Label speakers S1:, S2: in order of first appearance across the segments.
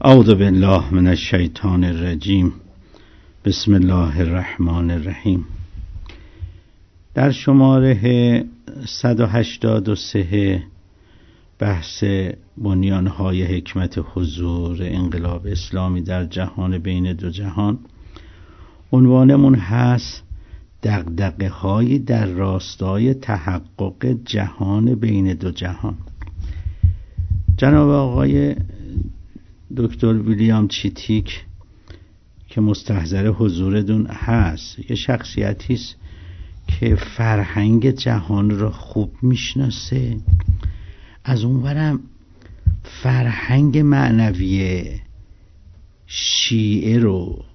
S1: اعوذ بالله من الشیطان الرجیم. بسم الله الرحمن الرحیم. در شماره 183 بحث بنیانهای حکمت حضور انقلاب اسلامی در جهان بین دو جهان، عنوانمون هست دغدغه های در راستای تحقق جهان بین دو جهان. جناب آقای دکتر ویلیام چیتیک که مستحضر حضورتون هست، یه شخصیتی است که فرهنگ جهان را خوب میشناسه، از اونورم فرهنگ معنوی شیعه رو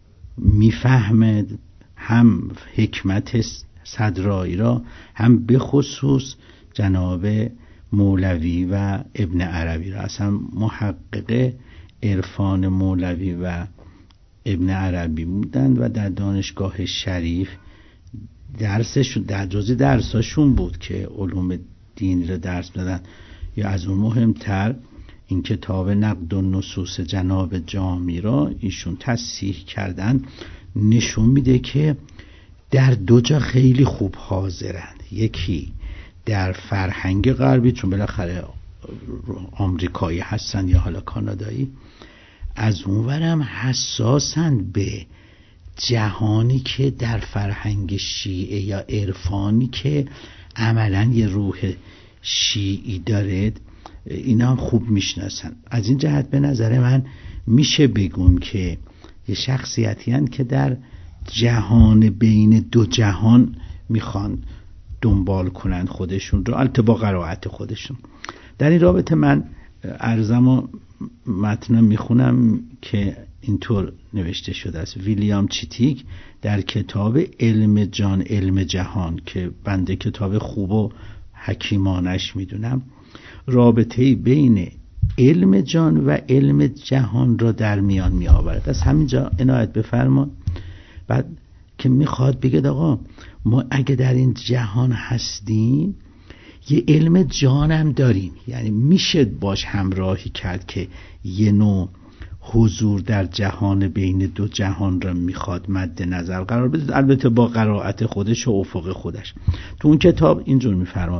S1: میفهمه، هم حکمت صدرایی را، هم به خصوص جناب مولوی و ابن عربی را. اصلا محقق عرفان مولوی و ابن عربی بودند و در دانشگاه شریف درسشون در جزء درساشون بود که علوم دین را درس دادن. یا از اون مهمتر این کتاب نقد النصوص جناب جامی را ایشون تصحیح کردن، نشون میده که در دو جا خیلی خوب حاضرند. یکی در فرهنگ غربی، چون بالاخره آمریکایی هستن یا حالا کانادایی، از اونورم حساسند به جهانی که در فرهنگ شیعه یا عرفانی که عملا یه روح شیعی داره، اینا هم خوب میشناسن. از این جهت به نظر من میشه بگم که یه شخصیتی هستند که در جهان بین دو جهان میخوان دنبال کنن خودشون رو، البته با قرائت خودشون. در این رابطه من عرضم و متن میخونم که اینطور نوشته شده است. ویلیام چیتیک در کتاب علم جان علم جهان، که بنده کتاب خوب و حکیمانش میدونم، رابطه بین علم جان و علم جهان را در میان می آورد. از همینجا عنایت بفرما. بعد که میخواد بگه آقا ما اگه در این جهان هستیم یه علم جانم داریم، یعنی میشه باش همراهی کرد که یه نوع حضور در جهان بین دو جهان را میخواد مد نظر قرار بده، البته با قرائت خودش و افق خودش. تو اون کتاب اینجور میفرمان: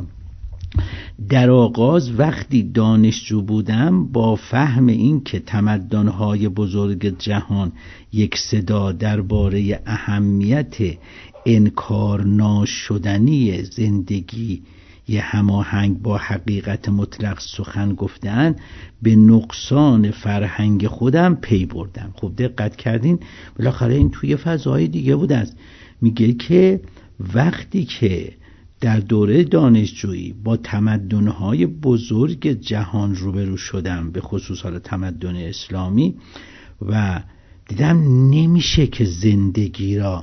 S1: در آغاز وقتی دانشجو بودم، با فهم این که تمدن‌های بزرگ جهان یک صدا درباره اهمیت انکار ناشدنی زندگی یه هماهنگ با حقیقت مطلق سخن گفتن، به نقصان فرهنگ خودم پی بردم. خب دقت کردین، بالاخره این توی فضای دیگه بود. است میگه که وقتی که در دوره دانشجویی با تمدن‌های بزرگ جهان روبرو شدم، به خصوص حال تمدن اسلامی، و دیدم نمیشه که زندگی را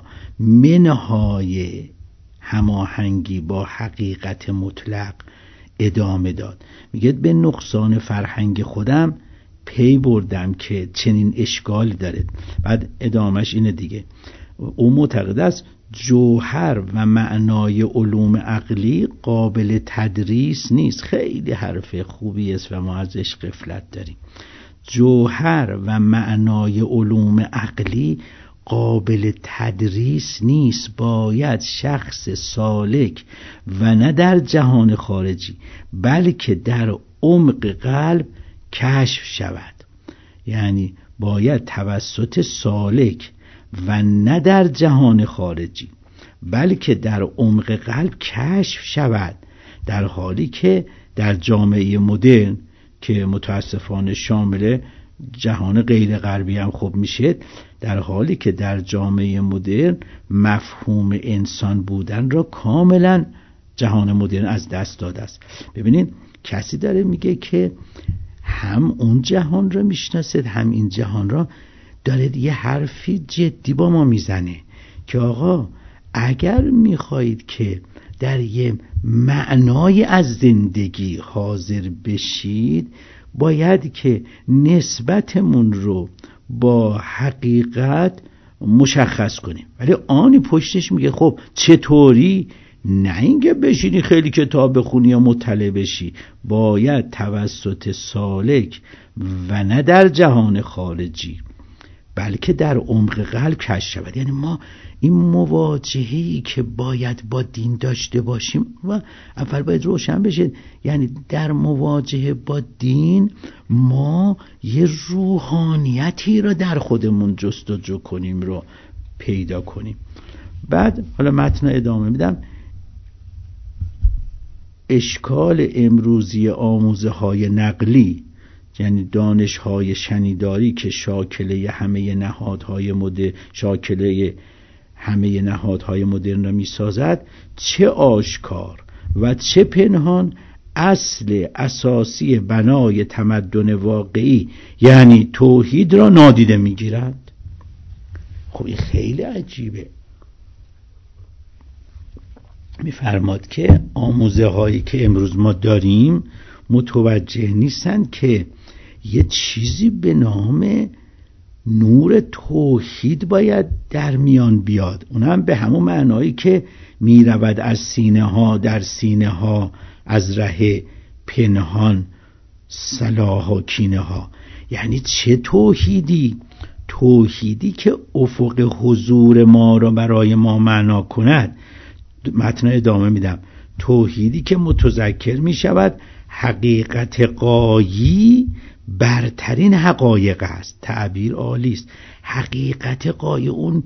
S1: منهای هماهنگی با حقیقت مطلق ادامه داد. میگه به نقصان فرهنگ خودم پی بردم که چنین اشکالی داره. بعد ادامهش اینه دیگه، او معتقد است جوهر و معنای علوم عقلی قابل تدریس نیست. خیلی حرف خوبی است و ما ازش غفلت داریم. جوهر و معنای علوم عقلی قابل تدریس نیست، باید شخص سالک و نه در جهان خارجی بلکه در عمق قلب کشف شود. یعنی باید توسط سالک و نه در جهان خارجی بلکه در عمق قلب کشف شود، در حالی که در جامعه مدرن که متاسفانه شامل جهان غیر غربی هم خوب میشه، در حالی که در جامعه مدرن مفهوم انسان بودن را کاملا جهان مدرن از دست داده است. ببینید کسی داره میگه که هم اون جهان را میشناسه هم این جهان را، داره یه حرفی جدی با ما میزنه که آقا اگر میخواهید که در یه معنای از زندگی حاضر بشید، باید که نسبتمون رو با حقیقت مشخص کنیم. ولی آنی پشتش میگه خب چطوری نه اینکه بشینی خیلی کتاب بخونی یا مطلع بشی، باید توسط سالک و نه در جهان خارجی بلکه در عمق قلب کشف شود. یعنی ما این مواجهه‌ای که باید با دین داشته باشیم و اول باید روشن بشه، یعنی در مواجهه با دین ما یه روحانیتی رو در خودمون جستجو کنیم، رو پیدا کنیم. بعد حالا متن ادامه میدم. اشکال امروزی آموزه های نقلی، یعنی دانش های شنیداری که شاکله همه نهادهای مدرن را می سازد، چه آشکار و چه پنهان اصل اساسی بنای تمدن واقعی یعنی توحید را نادیده می گیرند. خب این خیلی عجیبه. می‌فرماد که آموزه هایی که امروز ما داریم متوجه نیستن که یه چیزی به نام نور توحید باید در میان بیاد، اونم به همون معنایی که میرود از سینه ها در سینه ها، از ره پنهان صلاح و کینه ها. یعنی چه توحیدی؟ توحیدی که افق حضور ما را برای ما معنا کند. متن ادامه میدم. توحیدی که متذکر می شود حقیقت غایی برترین حقایق است. تعبیر عالی است. حقیقت غایی، اون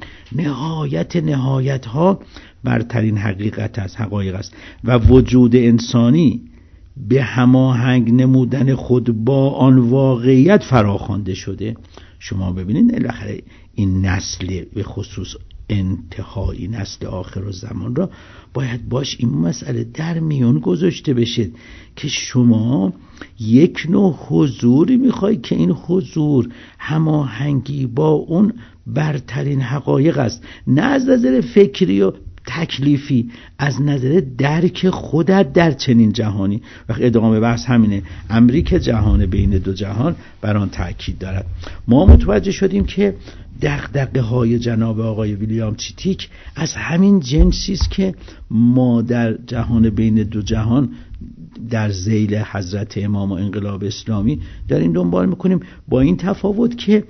S1: نهایت ها برترین حقیقت است، حقایق است. و وجود انسانی به هماهنگ نمودن خود با آن واقعیت فراخوانده شده. شما ببینید بالاخره این نسل به خصوص انتهایی، نسل آخر الزمان را باید باش این مسئله در میون گذاشته بشه که شما یک نوع حضوری میخوای که این حضور هماهنگی با اون برترین حقایق است، نه از نظر فکری و تکلیفی، از نظر درک خودت در چنین جهانی. و ادامه بحث همینه. امریک جهان بین دو جهان بر آن تاکید دارد. ما متوجه شدیم که دغدغه های جناب آقای ویلیام چیتیک از همین جنسی است که ما در جهان بین دو جهان در ذیل حضرت امام و انقلاب اسلامی داریم دنبال میکنیم، با این تفاوت که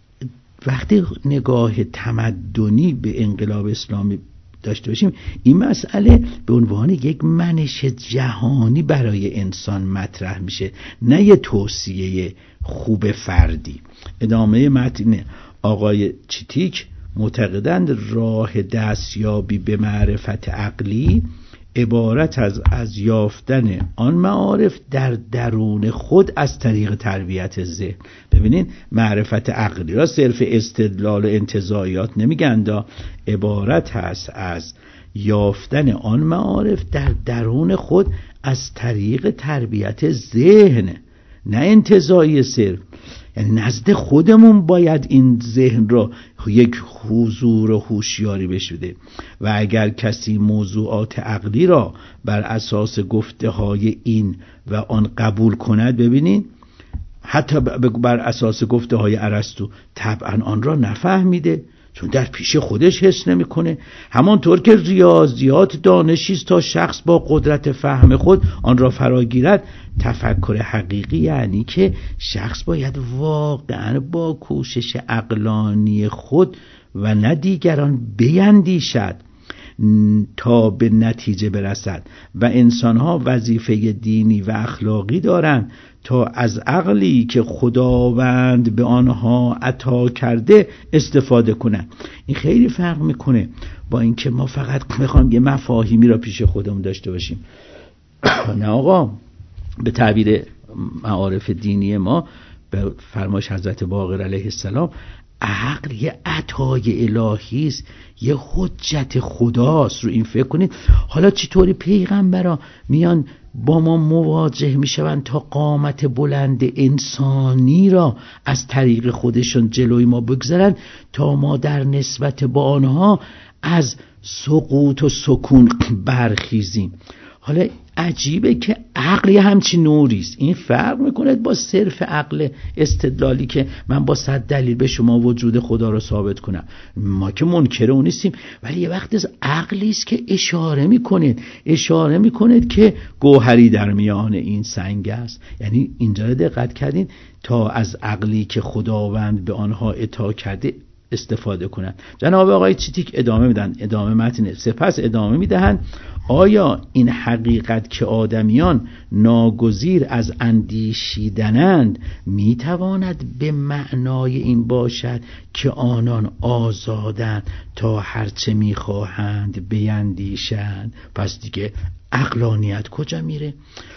S1: وقتی نگاه تمدنی به انقلاب اسلامی داشته باشیم، این مسئله به عنوان یک منش جهانی برای انسان مطرح میشه، نه یه توصیه خوب فردی. ادامه متن آقای چیتیک معتقدند راه دستیابی به معرفت عقلی عبارت از یافتن آن معارف در درون خود از طریق تربیت ذهن. ببینید معرفت عقلی را صرف استدلال و انتزاعیات نمیگند، عبارت هست از یافتن آن معارف در درون خود از طریق تربیت ذهن، نه انتزاعی صرف. یعنی نزد خودمون باید این ذهن را یک حضور و هوشیاری بشه. و اگر کسی موضوعات عقلی را بر اساس گفته های این و آن قبول کند، ببینید حتی بر اساس گفته های ارسطو، طبعا آن را نفهمیده، چون در پیش خودش حس نمیکنه. همانطور که ریاضیات دانشی است تا شخص با قدرت فهم خود آن را فراگیرد، تفکر حقیقی یعنی که شخص باید واقعا با کوشش عقلانی خود و نه دیگران بیندیشد تا به نتیجه برسد. و انسانها وظیفه دینی و اخلاقی دارند تا از عقلی که خداوند به آنها عطا کرده استفاده کنند. این خیلی فرق میکنه با اینکه ما فقط میخوایم یه مفاهیمی را پیش خودمون داشته باشیم. نه آقا، به تعبیر معارف دینی ما به فرمایش حضرت باقر علیه السلام، عقل یه عطای الهی است، یه حجت خداست. رو این فکر کنید. حالا چطوری پیغمبران میان با ما مواجه میشوند تا قامت بلند انسانی را از طریق خودشون جلوی ما بگذارن تا ما در نسبت با آنها از سقوط و سکون برخیزیم. حالا عجیبه که عقل همچین نوریست. این فرق میکنه با صرف عقل استدلالی که من با 100 دلیل به شما وجود خدا رو ثابت کنم. ما که منکر اون نیستیم، ولی یه وقت از عقلی است که اشاره میکنه که گوهری در میان این سنگ است. یعنی اینجا رو دقت کردین تا از عقلی که خداوند به آنها عطا کرده استفاده کنند. جناب آقای چیتیک ادامه میدن، ادامه متن سپس ادامه میدهند: آیا این حقیقت که آدمیان ناگزیر از اندیشیدنند میتواند به معنای این باشد که آنان آزادند تا هرچه میخواهند بیندیشند؟ پس دیگه عقلانیت کجا میره؟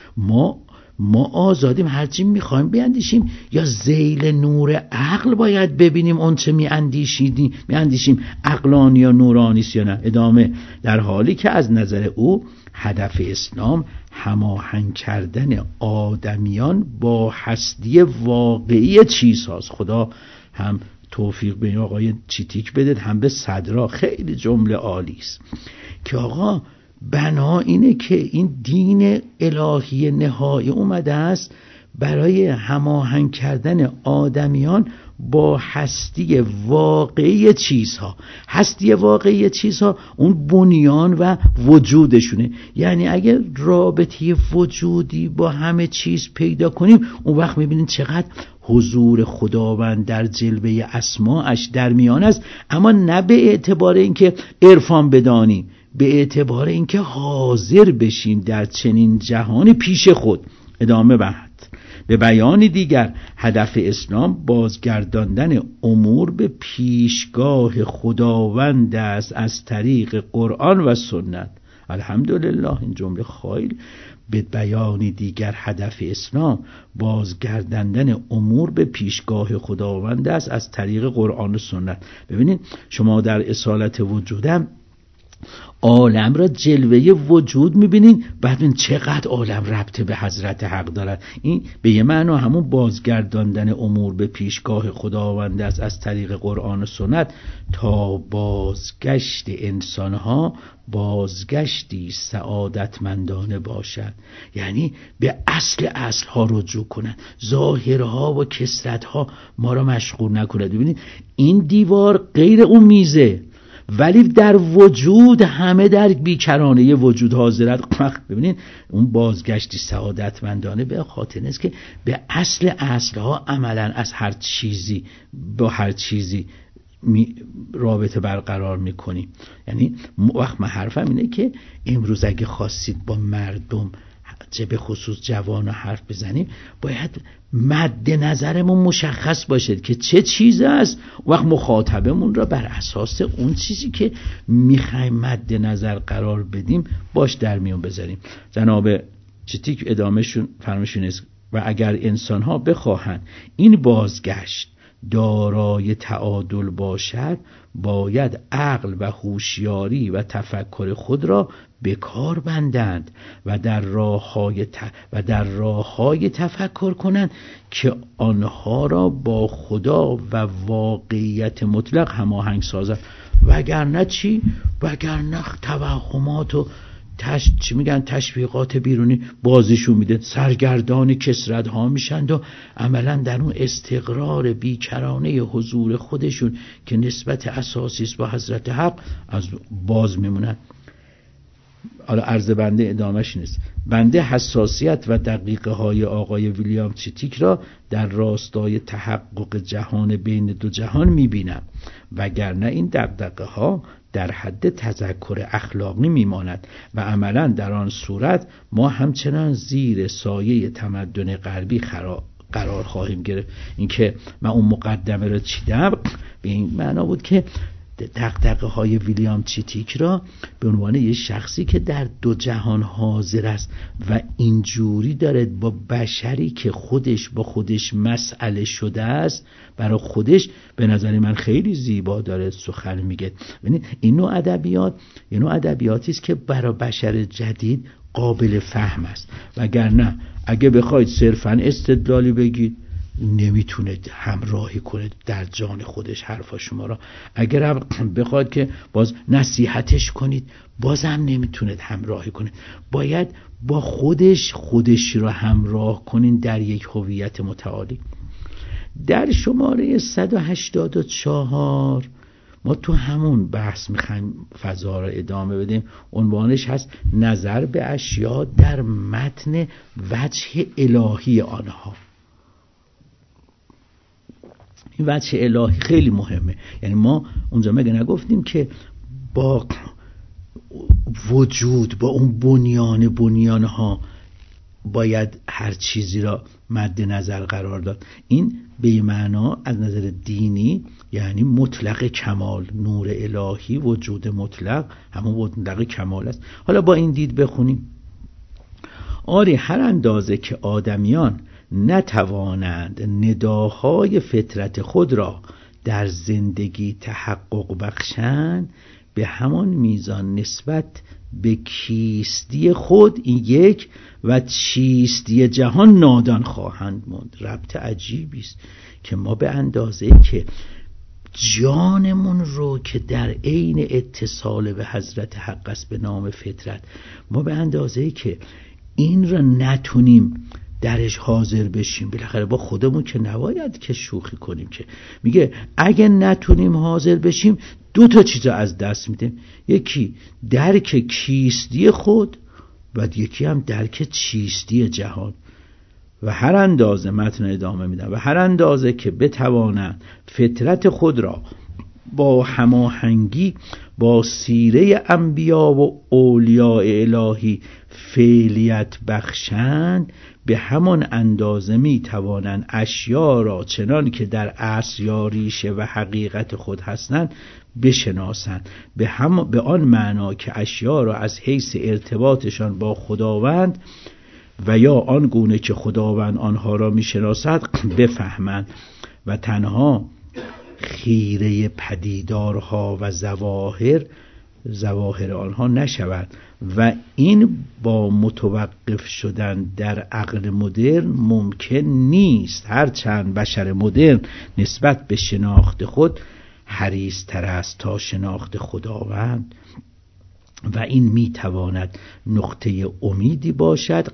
S1: ما آزادیم هرچی میخوایم بیندیشیم، یا ذیل نور عقل باید ببینیم اون چه میاندیشیم عقلانی یا نورانی است یا نه؟ ادامه: در حالی که از نظر او هدف اسلام هماهنگ کردن آدمیان با هستی واقعی چیزهاست. خدا هم توفیق به آقای چیتیک بده، هم به صدرا. خیلی جمله عالی است که آقا بنا اینه که این دین الهی نهایی اومده است برای هماهنگ کردن آدمیان با هستی واقعی چیزها. هستی واقعی چیزها اون بنیان و وجودشونه. یعنی اگر رابطه وجودی با همه چیز پیدا کنیم، اون وقت میبینید چقدر حضور خداوند در جلوه اسماءش در میان است، اما نه به اعتبار اینکه عرفان بدانی، به اعتبار اینکه حاضر بشیم در چنین جهانی پیش خود. ادامه بعد: به بیان دیگر هدف اسلام بازگرداندن امور به پیشگاه خداوند است از طریق قرآن و سنت. الحمدلله. این جمله خیلی. به بیان دیگر هدف اسلام بازگرداندن امور به پیشگاه خداوند است از طریق قرآن و سنت. ببینید شما در اصالت وجودم عالم را جلوه وجود میبینین، بعد این چقدر عالم ربط به حضرت حق دارد. این به یه معنا همون بازگرداندن امور به پیشگاه خداوند است از طریق قرآن و سنت، تا بازگشت انسانها بازگشتی سعادتمندانه باشد. یعنی به اصلها رجوع کنند، ظاهرها و کثرتها ما را مشغول نکند. ببینید این دیوار غیر اون میزه، ولی در وجود همه در بیکرانه وجود حاضرت. ببینید اون بازگشتی سعادتمندانه به خاطر است که به اصلها عملا از هر چیزی با هر چیزی رابطه برقرار میکنیم. یعنی وقت من حرفم اینه که امروز اگه خواستید با مردم چه به خصوص جوان حرف بزنیم، باید مد نظرمون مشخص باشد که چه چیزی است، وقت مخاطبمون را بر اساس اون چیزی که میخوایم مد نظر قرار بدیم باش در میون بذاریم. جناب چیتیک ادامهشون فرمایشون است: و اگر انسان‌ها بخواهند این بازگشت دارای تعادل باشد، باید عقل و هوشیاری و تفکر خود را به کار بندند و در راه‌های تفکر کنند که آنها را با خدا و واقعیت مطلق هماهنگ سازد. وگرنه چی؟ وگرنه توهمات و تشویقات بیرونی بازیشون میده، سرگردان کثرت ها میشند و عملا در اون استقرار بیکرانه حضور خودشون که نسبت اساسی است با حضرت حق از باز میمونن. حالا عرض بنده ادامهش نیست. بنده حساسیت و دقیقه های آقای ویلیام چیتیک را در راستای تحقق جهان بین دو جهان میبینم، وگرنه این دقدقه ها در حد تذکر اخلاقی میماند و عملا در آن صورت ما همچنان زیر سایه تمدن غربی قرار خواهیم گرفت. این که من اون مقدمه را چیدم به این معنا بود که دغدغه های ویلیام چیتیک را به عنوان یه شخصی که در دو جهان حاضر است و اینجوری داره با بشری که خودش با خودش مسئله شده است برای خودش، به نظر من خیلی زیبا داره سخن میگه. ببینید این نوع ادبیاتی است که برای بشر جدید قابل فهم است. وگرنه اگه بخواید صرفاً استدلالی بگید، نمیتونه همراهی کنه در جان خودش حرفا شما را. اگر هم بخواد که باز نصیحتش کنید بازم نمیتونه همراهی کنه. باید با خودش را همراه کنین در یک هویت متعالی. در شماره 184 ما تو همون بحث میخوایم فضا را ادامه بدیم. عنوانش هست نظر به اشیا در متن وجه الهی آنها. این وجه الهی خیلی مهمه. یعنی ما اونجا مگه نگفتیم که با وجود، با اون بنیانها باید هر چیزی را مد نظر قرار داد. این به معنا از نظر دینی یعنی مطلق کمال، نور الهی، وجود مطلق همون مطلق کمال است. حالا با این دید بخونیم: آری هر اندازه که آدمیان نتوانند نداهای فطرت خود را در زندگی تحقق بخشند، به همان میزان نسبت به کیستی خود این یک و چیستی جهان نادان خواهند ماند. ربط عجیبی است که ما به اندازه که جانمون رو که در عین اتصال به حضرت حق است به نام فطرت، ما به اندازه که این را نتونیم درش حاضر بشیم، بالاخره با خودمون که نباید که شوخی کنیم، که میگه اگه نتونیم حاضر بشیم 2 چیز از دست میدیم: یکی درک کیستی خود و یکی هم درک چیستی جهان. و هر اندازه متن ادامه میدن و هر اندازه که بتوانند فطرت خود را با هماهنگی با سیره انبیا و اولیاء الهی فعلیت بخشند، به همان اندازه می توانند اشیا را چنان که در اصل یا ریشه و حقیقت خود هستند بشناسند، به آن معنا که اشیا را از حیث ارتباطشان با خداوند و یا آن گونه که خداوند آنها را می شناسد بفهمند و تنها خیره پدیدارها و ظواهر آنها نشود. و این با متوقف شدن در عقل مدرن ممکن نیست، هرچند بشر مدرن نسبت به شناخت خود حریص تر است تا شناخت خداوند. و این میتواند نقطه امیدی باشد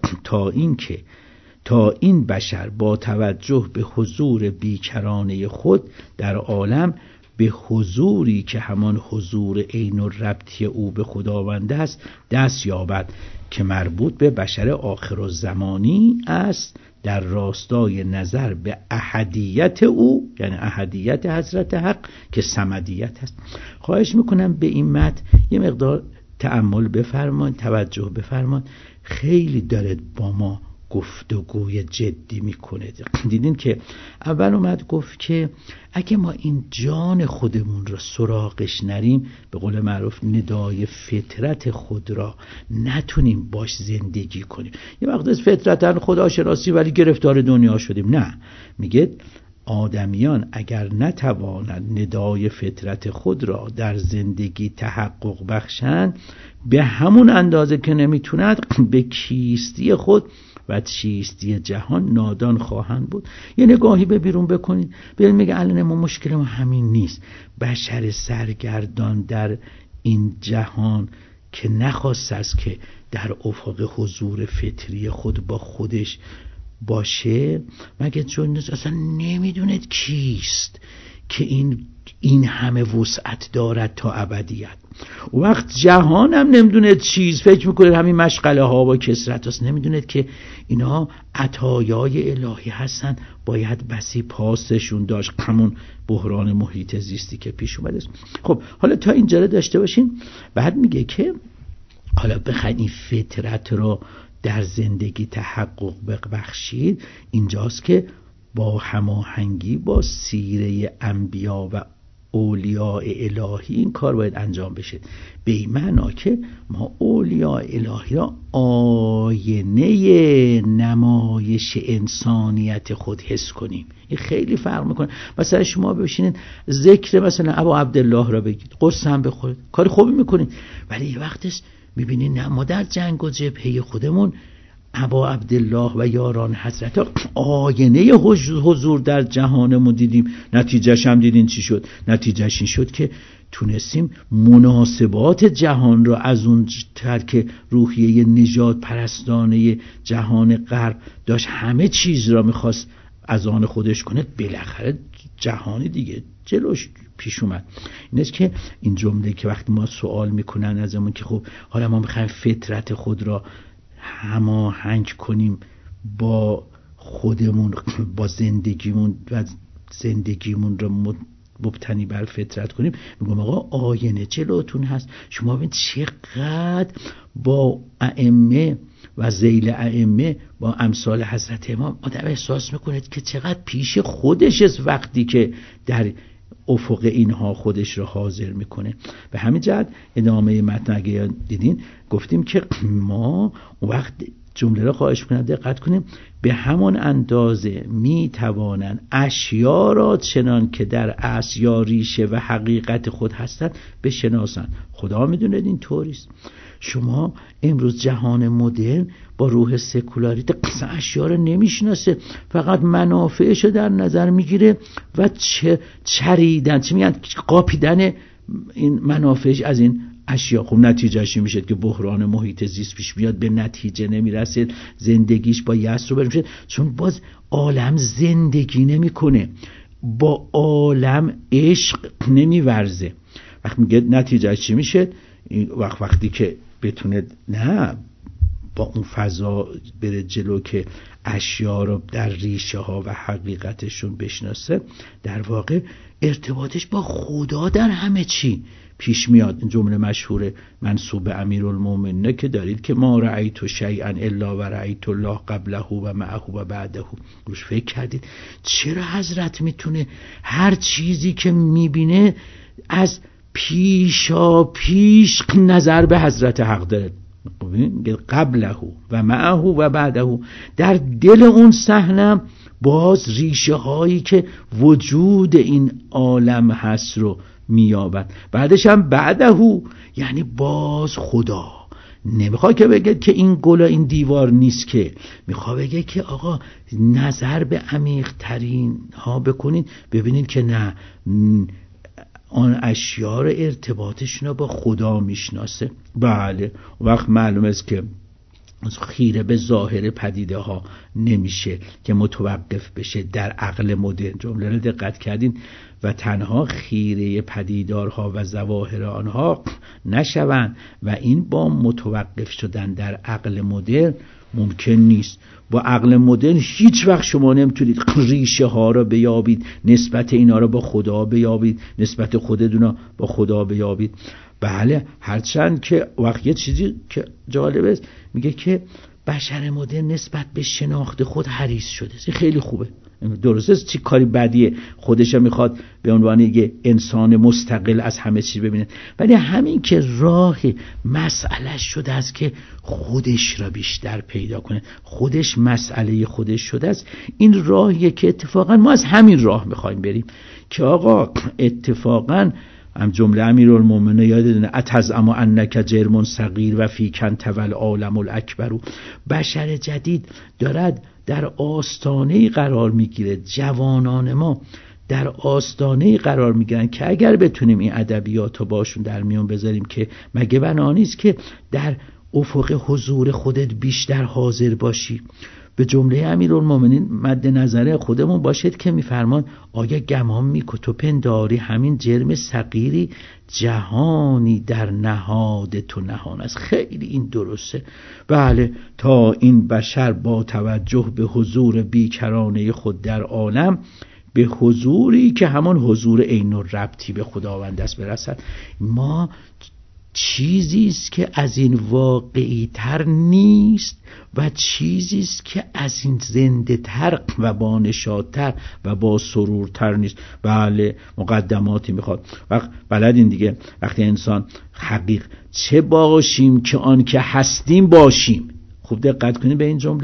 S1: تا این بشر با توجه به حضور بیکرانه خود در عالم به حضوری که همان حضور عین الربطی او به خداوند است دست یابد، که مربوط به بشر آخرالزمانی است، در راستای نظر به احدیت او، یعنی احدیت حضرت حق که صمدیت است. خواهش میکنم به این متن یه مقدار تأمل بفرمایید، توجه بفرمایید. خیلی داره با ما گفتگوی جدی میکنه. دیدین که اول اومد گفت که اگه ما این جان خودمون رو سراغش نریم، به قول معروف ندای فطرت خود را نتونیم باش زندگی کنیم. یه وقت از فطرتاً خداشناسی ولی گرفتار دنیا شدیم. نه، میگه آدمیان اگر نتوانند ندای فطرت خود را در زندگی تحقق بخشند، به همون اندازه که نمیتوند به کیستی خود و چیستی جهان نادان خواهند بود. یه نگاهی به بیرون بکنید، ببینید میگه الان ما مشکل ما همین نیست. بشر سرگردان در این جهان که نخواست است که در افق حضور فطری خود با خودش باشه، مگه چون اصلا نمیدوند کیست که این همه وسعت دارد تا ابدیت. وقت جهان هم نمیدونه چیز، فکر میکنه همین مشغله ها و کسرت هست، نمیدونه که اینا عطایای الهی هستن، باید بسی پاسشون داشت. همون بحران محیط زیستی که پیش اومده. خب حالا تا اینجا داشته باشین. بعد میگه که حالا بخواید این فطرت رو در زندگی تحقق بخشید، اینجاست که با هماهنگی با سیره انبیا و اولیاء الهی این کار باید انجام بشه. به این معنا که ما اولیاء الهی را آینه نمایش انسانیت خود حس کنیم. این خیلی فرق میکنه. مثلا شما بشینید ذکر مثلا ابا عبدالله را بگید، قسم بخورید، کار خوبی میکنید، ولی یه وقتش میبینید نه، ما در جنگ و جبهه خودمون ابا عبدالله و یاران حضرت آینه حضور در جهانمون دیدیم. نتیجهش هم دیدین چی شد؟ نتیجهش این شد که تونستیم مناسبات جهان را از اون ترک روحیه نژاد پرستانه جهان غرب داشت همه چیز را میخواست از آن خودش کنه، بالاخره جهانی دیگه جلوش پیش اومد. این است که این جمله که وقتی ما سوال میکنن ازمون که خب حالا ما میخوایم فطرت خود را هماهنگ کنیم با خودمون، با زندگیمون و زندگیمون را مبتنی بر فطرت کنیم، میگم آقا آینه جلوتون هست، شما ببین چقدر با ائمه و ذیل ائمه با امثال حضرت امام آدم احساس میکنه که چقدر پیش خودش است وقتی که در افق اینها خودش رو حاضر میکنه. به همین جهت ادامه متن اگه دیدین گفتیم که ما وقت جمله را خواهش کنم دقت کنیم، به همان اندازه میتوانند اشیا را چنان که در اصل یا ریشه و حقیقت خود هستند بشناسند. خدا میدونه این طوریست. شما امروز جهان مدرن با روح سکولاریته قصه اشیا رو نمیشناسه، فقط منافعش رو در نظر میگیره و چریدن چی میگن قاپیدن این منافعش از این اشیا. خب نتیجهش میشه که بحران محیط زیست پیش میاد، به نتیجه نمیرسه، زندگیش با یأس رو برمیشه، چون باز عالم زندگی نمیکنه، با عالم عشق نمیورزه. وقتی میگه نتیجهش چی میشه؟ وقتی که بتونه نه با اون فضا بره جلو که اشیا رو در ریشه ها و حقیقتشون بشناسه، در واقع ارتباطش با خدا در همه چی پیش میاد. این جمله مشهور منسوب امیرالمومنین که دارید که ما رأیت شیئا الا و رأیت الله قبله و معه و بعده. روش فکر کردید چرا حضرت میتونه هر چیزی که میبینه از پیشا پیش نظر به حضرت حق داره؟ قبله و معه و بعده. در دل اون صحنه باز ریشه هایی که وجود این عالم هست رو میابد. بعدش هم بعده، یعنی باز خدا نمیخواد که بگه که این گل و این دیوار نیست، که میخواد بگه که آقا نظر به عمیق ترین ها بکنین، ببینین که نه، آن اشیاء ارتباطشون رو با خدا میشناسه. بله وقت معلوم است که خیره به ظاهر پدیده ها نمیشه که متوقف بشه در عقل مدرن. جمله رو دقت کردین؟ و تنها خیره پدیدارها و ظواهر آنها نشوند و این با متوقف شدن در عقل مدرن ممکن نیست. با عقل مدرن هیچ وقت شما نمیتونید ریشه ها را بیابید، نسبت اینا را با خدا بیابید، نسبت خودتون با خدا بیابید. بله هرچند که وقت یه چیزی که جالبه است، میگه که بشر مدرن نسبت به شناخت خود حریص شده. خیلی خوبه، درسته، چی کاری بدیه، خودش میخواد به عنوان یه انسان مستقل از همه چیز ببینه، ولی همین که راه مسئله شده است که خودش را بیشتر پیدا کنه، خودش مسئله خودش شده است، این راهیه که اتفاقا ما از همین راه میخوایم بریم که آقا اتفاقا هم جمله امیرالمومنین یادتونه اتزعم انک جرم صغیر و فیک انت والعالم الاکبر. بشر جدید دارد در آستانه‌ای قرار میگیره، جوانان ما در آستانه‌ای قرار میگیرن که اگر بتونیم این ادبیات رو باشون در میون بذاریم که مگه بنا نیست که در افق حضور خودت بیشتر حاضر باشی. به جمله امیرالمومنین مد نظر خودمون باشد که میفرمان آیا گمان میکن تو پنداری همین جرم صغیری جهانی در نهاد تو نهان است. خیلی این درسته. بله تا این بشر با توجه به حضور بیکرانه خود در عالم به حضوری که همان حضور عین الربطی به خداوند است برسد، ما چیزی است که از این واقعی تر نیست و چیزی است که از این زنده تر و با نشاط‌تر و با سرورتر نیست. بله مقدماتی میخواد. بلدین دیگه وقتی انسان حقیق چه باشیم که آن که هستیم باشیم. خوب دقت کنید به این جمله،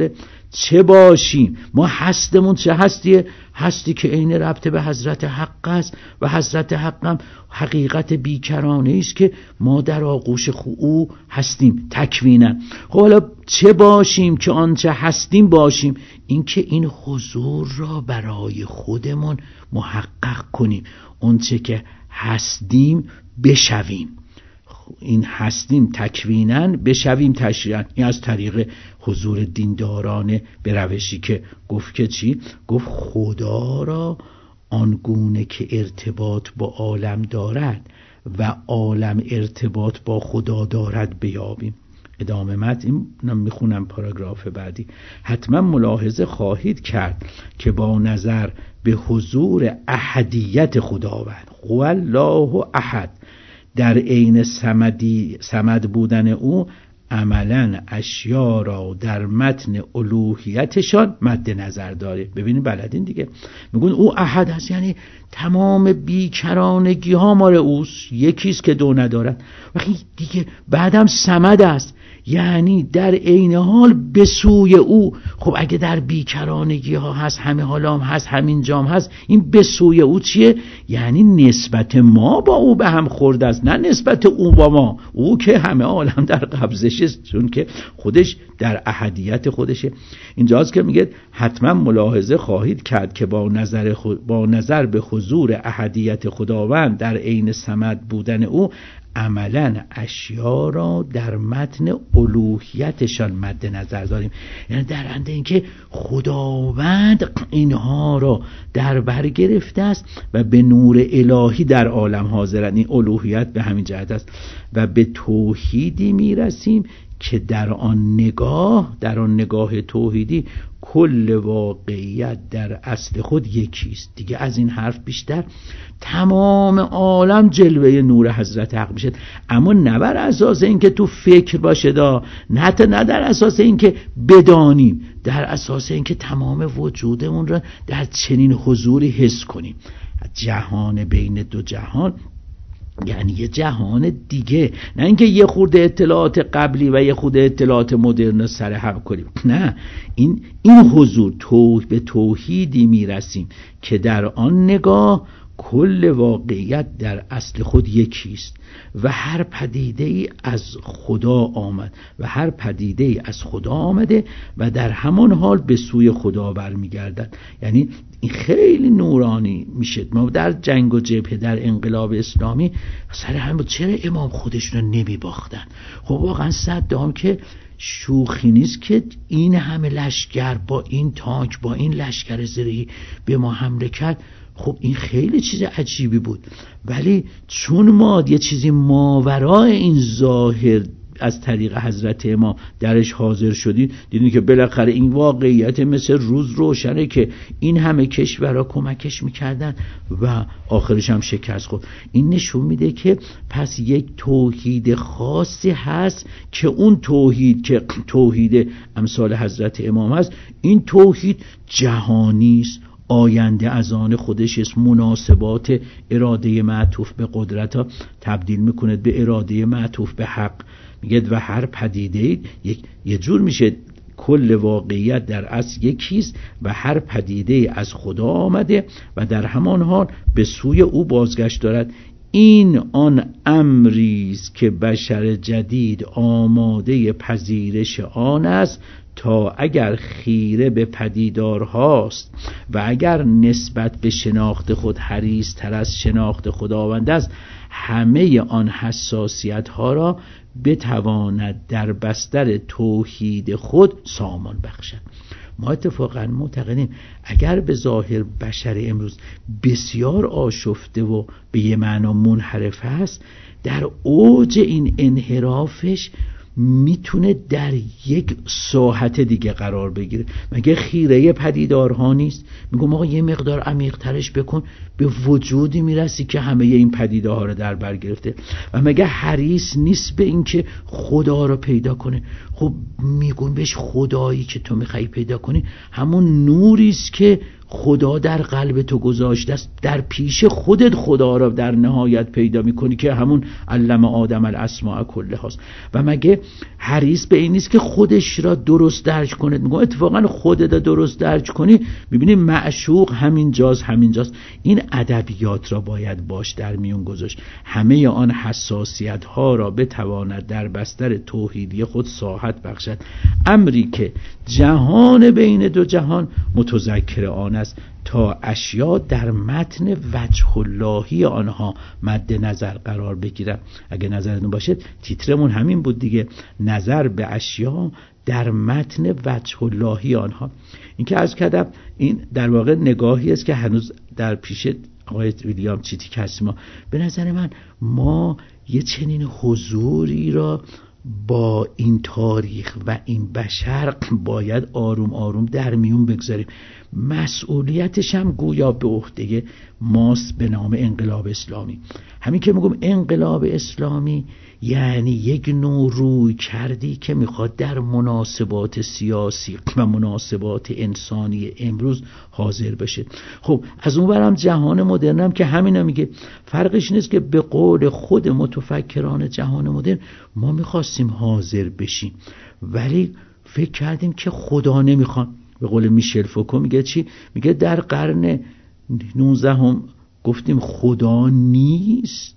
S1: چه باشیم. ما هستمون چه هستیه؟ هستی که عین ربط به حضرت حق است و حضرت حق هم حقیقت بیکرانه است که ما در آغوش او هستیم تکوینا. خب حالا چه باشیم که آنچه هستیم باشیم؟ این که این حضور را برای خودمون محقق کنیم، آنچه که هستیم بشویم. این هستیم تکویناً، بشویم تشریعاً. این از طریق حضور دیندارانه به روشی که گفت که چی؟ گفت خدا را آنگونه که ارتباط با عالم دارد و عالم ارتباط با خدا دارد بیابیم. ادامه متن این میخونم پاراگراف بعدی. حتما ملاحظه خواهید کرد که با نظر به حضور احدیت خداوند، هو الله احد، در عین صمد بودن او، عملا اشیا را در متن الوهیتشان مد نظر داره. ببینید بلدین دیگه، میگون او احد هست، یعنی تمام بیکرانگی ها مال اوست، یکیست که دو ندارد. و دیگه بعدم صمد است، یعنی در عین حال به سوی او. خب اگه در بیکرانگی ها هست، همه حالا هم هست، همین جام هست، این به سوی او چیه؟ یعنی نسبت ما با او به هم خورده است، نه نسبت او با ما. او که همه عالم در قبضش است، چون که خودش در احدیت خودشه. اینجاست که میگه حتما ملاحظه خواهید کرد که با نظر به حضور احدیت خداوند در عین صمد بودن او، عملا اشیا را در متن الوهیتشان مد نظر داریم. یعنی در انده این که خداوند اینها را در بر گرفته است و به نور الهی در عالم حاضرند. این الوهیت به همین جهت است. و به توحیدی میرسیم که در آن نگاه توحیدی کل واقعیت در اصل خود یکیست. دیگه از این حرف بیشتر تمام عالم جلوه نور حضرت حق میشه، اما نه بر اساس اینکه تو فکر باشه، نه در اساس اینکه بدانیم، در اساس اینکه تمام وجودمون را در چنین حضوری حس کنیم. جهان بین دو جهان یعنی یه جهان دیگه، نه اینکه یه خورده اطلاعات قبلی و یه خورده اطلاعات مدرن سر هم کنیم. نه، این حضور به توحیدی میرسیم که در آن نگاه کل واقعیت در اصل خود یکیست و هر پدیده ای از خدا آمد و هر پدیده ای از خدا آمده و در همان حال به سوی خدا برمیگردد. یعنی این خیلی نورانی میشه. ما در جنگ و جبهه در انقلاب اسلامی سر هم چرا امام خودشون رو نمیباختن؟ خب واقعا صدام که شوخی نیست که این همه لشکر با این تانک با این لشکر زرهی به ما حمله کرد. خب این خیلی چیز عجیبی بود، ولی چون ما یه چیزی ماورای این ظاهر از طریق حضرت امام درش حاضر شدید، دیدین که بالاخره این واقعیت مثل روز روشنه که این همه کشورها کمکش میکردن و آخرش هم شکست خورد. این نشون میده که پس یک توحید خاصی هست که اون توحید که توحید امثال حضرت امام هست، این توحید جهانی است، آینده از آن خودش است. مناسبات اراده معطوف به قدرت ها تبدیل میکنه به اراده معطوف به حق. میگه و هر پدیده یه جور میشه کل واقعیت در اصل یکیست و هر پدیده از خدا آمده و در همان حال به سوی او بازگشت دارد. این آن امریست که بشر جدید آماده پذیرش آن است تا اگر خیره به پدیدارهاست و اگر نسبت به شناخت خود حریص تر از شناخت خداوند است، همه آن حساسیت ها را بتواند در بستر توحید خود سامان بخشد. ما اتفاقا معتقدیم اگر به ظاهر بشر امروز بسیار آشفته و به یه معنا منحرف است، در اوج این انحرافش میتونه در یک ساحت دیگه قرار بگیره. مگه خیره پدیدارها نیست؟ میگم آقا یه مقدار عمیق ترش بکن، به وجودی میرسی که همه این پدیده ها رو در بر گرفته. و مگه حریص نیست به این که خدا رو پیدا کنه؟ خب میگم بهش خدایی که تو میخوای پیدا کنی همون نوریست که خدا در قلب تو گذاشته است، در پیش خودت خدا را در نهایت پیدا میکنی که همون علم آدم الاسماء کلها است. و مگه حریص به این نیست که خودش را درست درک کنه؟ میگم اتفاقا خودت را درست درک کنی میبینی معشوق همینجاست. این ادبیات را باید باش در میون گذاشت، همه آن حساسیت ها را بتواند در بستر توحیدی خود ساحت بخشد، امری که جهان بین دو جهان متذکر آن است تا اشیا در متن وجه اللهی آنها مد نظر قرار بگیرن. اگه نظرتون باشه تیترمون همین بود دیگه، نظر به اشیا در متن وجه اللهی آنها. این که عرض کردم این در واقع نگاهی است که هنوز در پیش آقای ویلیام چیتیک هستیم. به نظر من ما یه چنین حضوری را با این تاریخ و این بشر باید آروم آروم در میون بگذاریم. مسئولیتش هم گویا به عهده ماست به نام انقلاب اسلامی. همین که میگم انقلاب اسلامی یعنی یک نوع روی کردی که میخواد در مناسبات سیاسی و مناسبات انسانی امروز حاضر بشه. خب از اون برم جهان مدرنم که همینا میگه، فرقش نیست که به قول خود متفکران جهان مدرن ما میخواستیم حاضر بشیم ولی فکر کردیم که خدا نمیخوان. به قول میشل فوکو میگه چی؟ میگه در قرن 19 گفتیم خدا نیست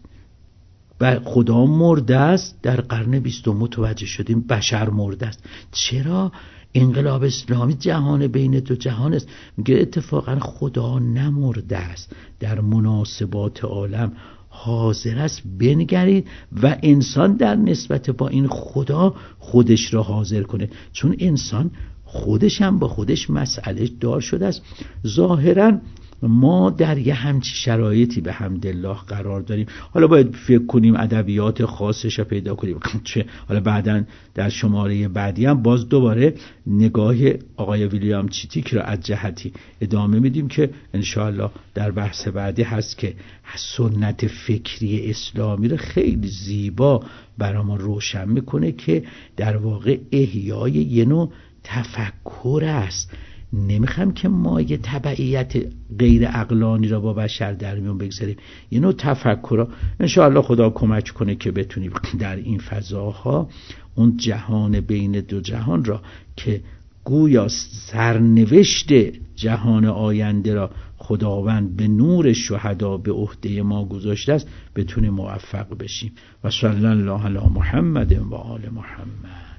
S1: و خدا مرده است، در قرن 20 متوجه شدیم بشر مرده است. چرا؟ انقلاب اسلامی جهان بین دو جهان است. میگه اتفاقا خدا نمرده است، در مناسبات عالم حاضر است بنگرید و انسان در نسبت با این خدا خودش را حاضر کنه، چون انسان خودش هم با خودش مسئله دار شده است. ظاهراً ما در یه همچی شرایطی به حمدالله قرار داریم. حالا باید فکر کنیم ادبیات خاصش رو پیدا کنیم چه حالا بعداً در شماره بعدی هم باز دوباره نگاه آقای ویلیام چیتیک رو از جهتی ادامه میدیم که انشاءالله در بحث بعدی هست که سنت فکری اسلامی رو خیلی زیبا برامون روشن میکنه که در واقع احیای یه نوع تفکر است. نمیخوام که ما یه تبعیت غیر عقلانی را با بشر در میون بگذاریم، یه نوع تفکر را انشاءالله خدا کمک کنه که بتونیم در این فضاها اون جهان بین دو جهان را که گویا سرنوشت جهان آینده را خداوند به نور شهدا به عهده ما گذاشته است بتونیم موفق بشیم. و صلی الله علی محمد و آل محمد.